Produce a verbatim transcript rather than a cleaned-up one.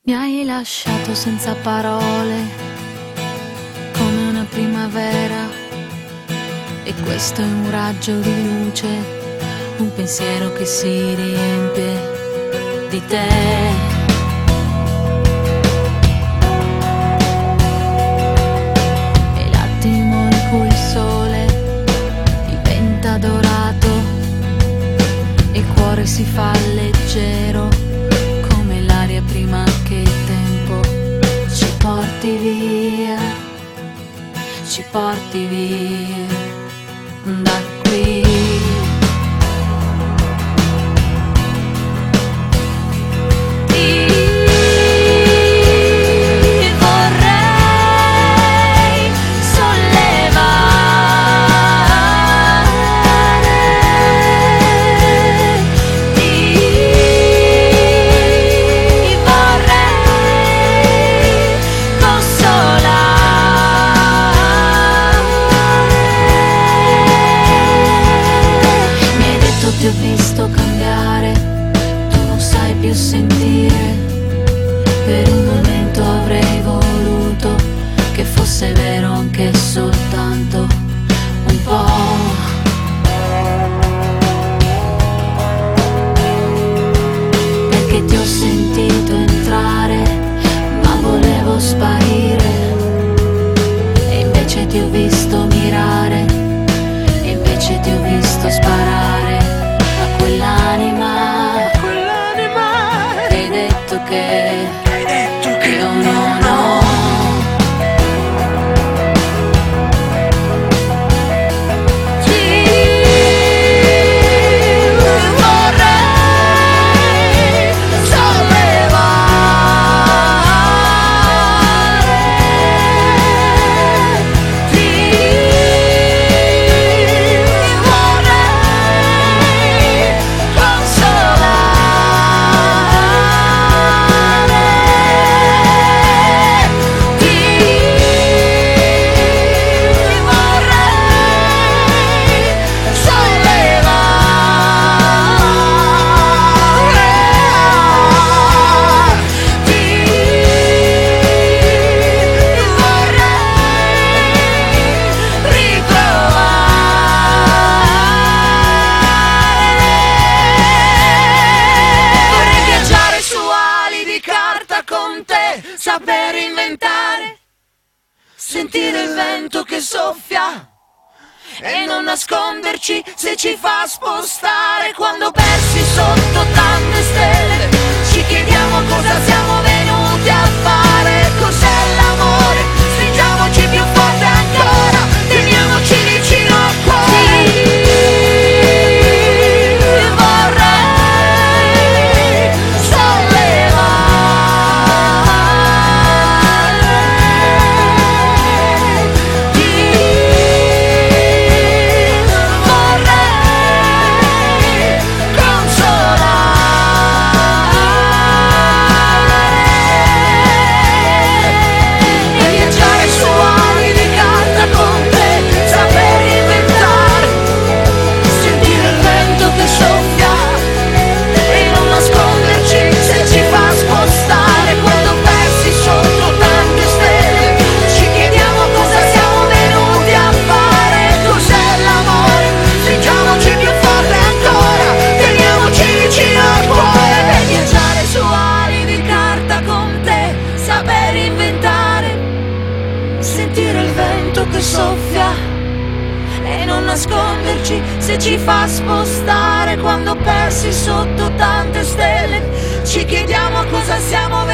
Mi hai lasciato senza parole, come una primavera, e questo è un raggio di luce, un pensiero che si riempie di te. E l'attimo in cui il sole diventa dorato e il cuore si fa leggero, come l'aria prima che il tempo ci porti via, ci porti via da qui. Ti vorrei sollevare, ti vorrei consolare. Mi hai detto ti ho visto cambiare, tu non sai più sentire. Per un momento avrei voluto che fosse vero anche soltanto un po'. Perché ti ho sentito entrare, ma volevo sparire. E invece ti ho visto mirare, e invece ti ho visto sparare a quell'anima, quell'anima. E hai detto che io non ho. Ti vorrei sollevare, ti vorrei consolare, ti vorrei sollevare, ti vorrei ritrovare. Vorrei viaggiare su ali di carta con te, saper inventare, sentire il vento che soffia e non nasconderci se ci fa spostare. Quando persi sotto tante stelle ci chiediamo cosa siamo venuti a fare. Cos'è l'amore? Stringiamoci più forte ancora, teniamoci vicino al cuore. Ti vorrei sollevare, ti vorrei consolare. E viaggiare su ali di carta con te, saper inventare, sentire il vento che soffia e non nasconderci se ci fa spostare. Quando persi sotto tante stelle ci chiediamo cosa siamo venuti a fare. Cos'è l'amore? Stringiamoci più forte ancora, teniamoci vicino al cuore. E viaggiare su ali di carta con te, saper inventare, sentire il vento che soffia e non nasconderci se ci fa spostare. Quando persi sotto tante stelle ci chiediamo cosa siamo